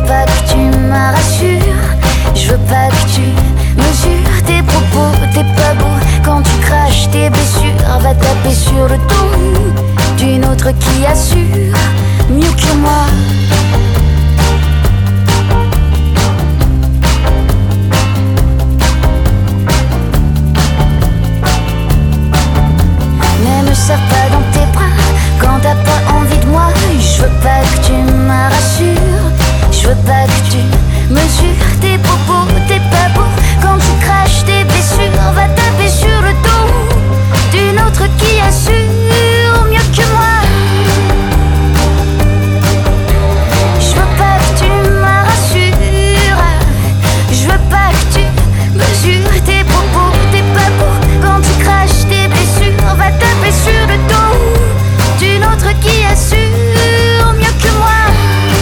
pas que tu m'arrassures. Je veux pas que tu mesures tes propos, t'es pas beau quand tu craches tes blessures. Va taper sur le dos d'une autre qui assure.